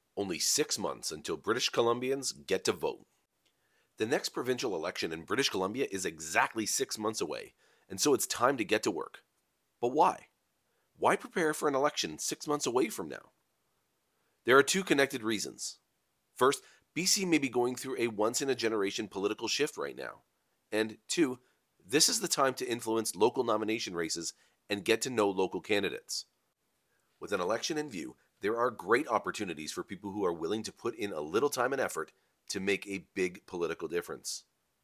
Only 6 months until British Columbians get to vote. The next provincial election in British Columbia is exactly 6 months away, and so it's time to get to work. But why? Why prepare for an election 6 months away from now? There are two connected reasons. First, BC may be going through a once in a generation political shift right now. And two, this is the time to influence local nomination races and get to know local candidates. With an election in view, there are great opportunities for people who are willing to put in a little time and effort to make a big political difference.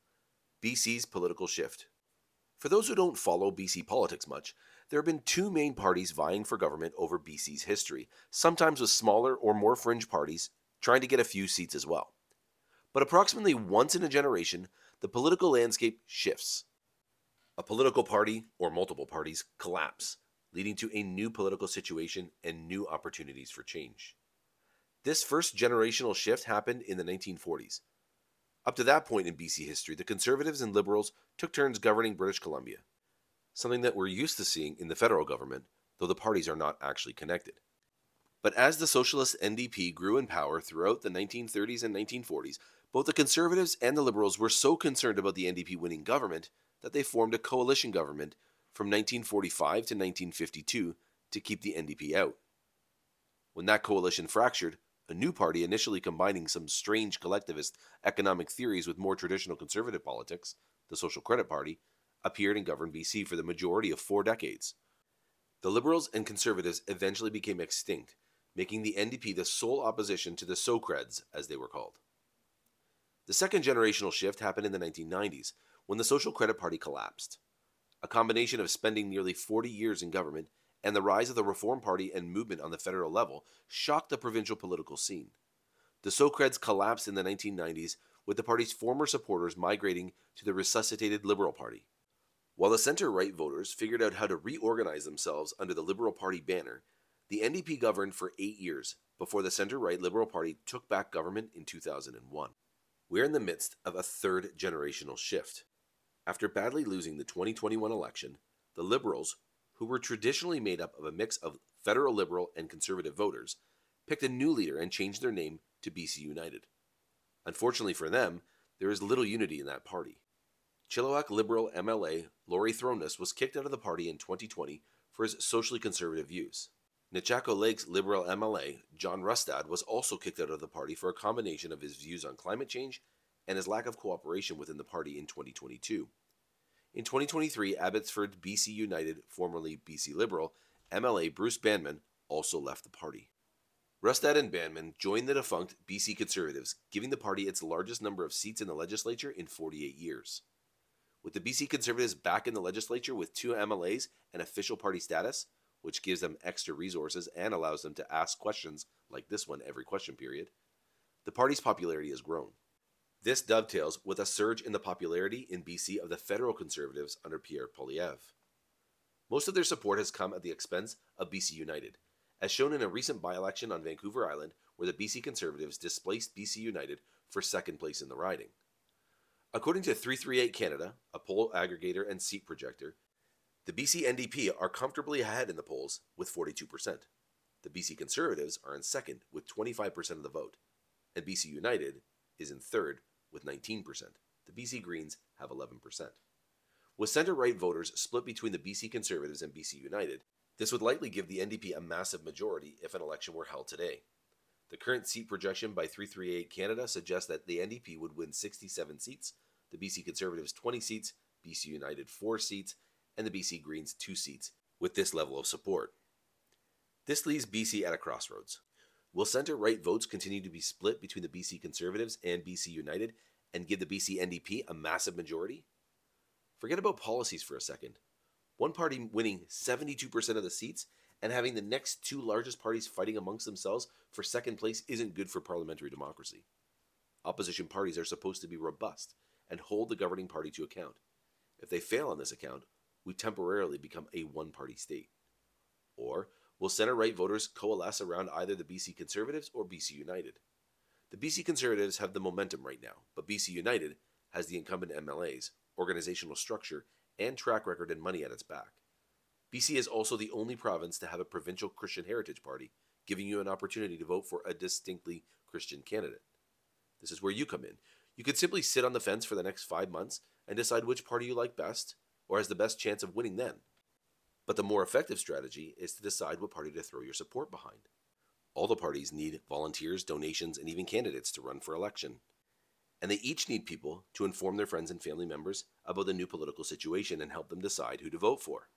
BC's political shift. For those who don't follow BC politics much, there have been two main parties vying for government over BC's history, sometimes with smaller or more fringe parties trying to get a few seats as well. But approximately once in a generation, the political landscape shifts. A political party, or multiple parties, collapse, leading to a new political situation and new opportunities for change. This first generational shift happened in the 1940s. Up to that point in BC history, the Conservatives and Liberals took turns governing British Columbia, something that we're used to seeing in the federal government, though the parties are not actually connected. But as the Socialist NDP grew in power throughout the 1930s and 1940s, both the Conservatives and the Liberals were so concerned about the NDP winning government that they formed a coalition government from 1945 to 1952 to keep the NDP out. When that coalition fractured, a new party, initially combining some strange collectivist economic theories with more traditional conservative politics, the Social Credit Party, appeared and governed BC for the majority of 4 decades. The Liberals and Conservatives eventually became extinct, making the NDP the sole opposition to the Socreds, as they were called. The second generational shift happened in the 1990s, when the Social Credit Party collapsed. A combination of spending nearly 40 years in government and the rise of the Reform Party and movement on the federal level shocked the provincial political scene. The Socreds collapsed in the 1990s, with the party's former supporters migrating to the resuscitated Liberal Party. While the center-right voters figured out how to reorganize themselves under the Liberal Party banner, the NDP governed for 8 years before the center-right Liberal Party took back government in 2001. We're in the midst of a third generational shift. After badly losing the 2021 election, the Liberals, who were traditionally made up of a mix of federal Liberal and Conservative voters, picked a new leader and changed their name to BC United. Unfortunately for them, there is little unity in that party. Chilliwack Liberal MLA Laurie Throness was kicked out of the party in 2020 for his socially conservative views. Nechako Lake's Liberal MLA John Rustad was also kicked out of the party for a combination of his views on climate change and his lack of cooperation within the party in 2022. In 2023, Abbotsford BC United, formerly BC Liberal, MLA Bruce Banman also left the party. Rustad and Banman joined the defunct BC Conservatives, giving the party its largest number of seats in the legislature in 48 years. With the BC Conservatives back in the legislature with 2 MLAs and official party status, which gives them extra resources and allows them to ask questions like this one every question period, the party's popularity has grown. This dovetails with a surge in the popularity in BC of the federal Conservatives under Pierre Poilievre. Most of their support has come at the expense of BC United, as shown in a recent by-election on Vancouver Island where the BC Conservatives displaced BC United for second place in the riding. According to 338 Canada, a poll aggregator and seat projector, the BC NDP are comfortably ahead in the polls with 42%. The BC Conservatives are in second with 25% of the vote, and BC United is in third with 19%. The BC Greens have 11%. With centre-right voters split between the BC Conservatives and BC United, this would likely give the NDP a massive majority if an election were held today. The current seat projection by 338 Canada suggests that the NDP would win 67 seats, the BC Conservatives 20 seats, BC United 4 seats, and the BC Greens 2 seats, with this level of support. This leaves BC at a crossroads. Will centre-right votes continue to be split between the BC Conservatives and BC United and give the BC NDP a massive majority? Forget about policies for a second. One party winning 72% of the seats and having the next 2 largest parties fighting amongst themselves for second place isn't good for parliamentary democracy. Opposition parties are supposed to be robust and hold the governing party to account. If they fail on this account, we temporarily become a one-party state. Or will center-right voters coalesce around either the BC Conservatives or BC United? The BC Conservatives have the momentum right now, but BC United has the incumbent MLAs, organizational structure, and track record and money at its back. BC is also the only province to have a provincial Christian Heritage Party, giving you an opportunity to vote for a distinctly Christian candidate. This is where you come in. You could simply sit on the fence for the next 5 months and decide which party you like best or has the best chance of winning then. But the more effective strategy is to decide what party to throw your support behind. All the parties need volunteers, donations, and even candidates to run for election. And they each need people to inform their friends and family members about the new political situation and help them decide who to vote for.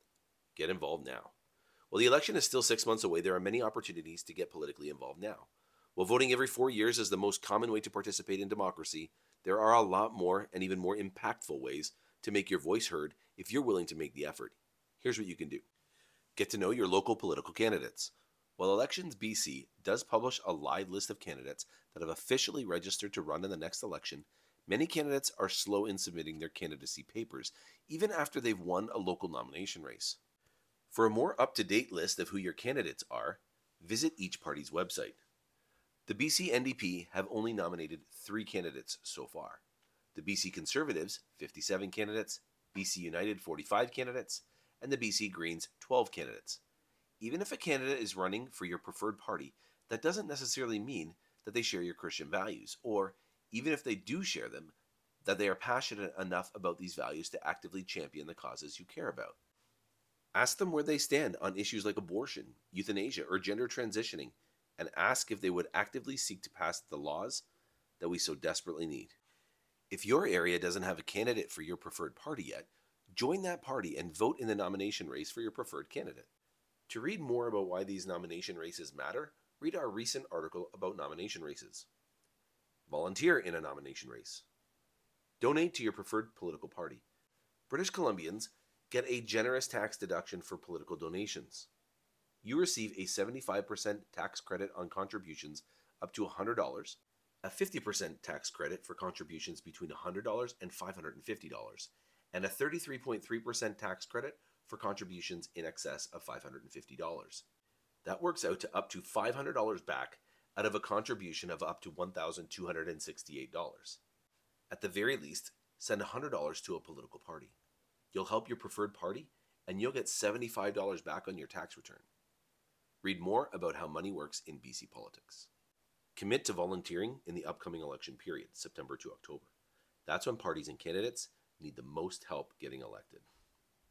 Get involved now. While the election is still 6 months away, there are many opportunities to get politically involved now. While voting every 4 years is the most common way to participate in democracy, there are a lot more and even more impactful ways to make your voice heard if you're willing to make the effort. Here's what you can do. Get to know your local political candidates. While Elections BC does publish a live list of candidates that have officially registered to run in the next election, many candidates are slow in submitting their candidacy papers, even after they've won a local nomination race. For a more up-to-date list of who your candidates are, visit each party's website. The BC NDP have only nominated 3 candidates so far. The BC Conservatives, 57 candidates, BC United, 45 candidates, and the BC Greens, 12 candidates. Even if a candidate is running for your preferred party, that doesn't necessarily mean that they share your Christian values, or even if they do share them, that they are passionate enough about these values to actively champion the causes you care about. Ask them where they stand on issues like abortion, euthanasia, or gender transitioning, and ask if they would actively seek to pass the laws that we so desperately need. If your area doesn't have a candidate for your preferred party yet, join that party and vote in the nomination race for your preferred candidate. To read more about why these nomination races matter, read our recent article about nomination races. Volunteer in a nomination race. Donate to your preferred political party. British Columbians get a generous tax deduction for political donations. You receive a 75% tax credit on contributions up to $100, a 50% tax credit for contributions between $100 and $550, and a 33.3% tax credit for contributions in excess of $550. That works out to up to $500 back out of a contribution of up to $1,268. At the very least, send $100 to a political party. You'll help your preferred party, and you'll get $75 back on your tax return. Read more about how money works in BC politics. Commit to volunteering in the upcoming election period, September to October. That's when parties and candidates need the most help getting elected.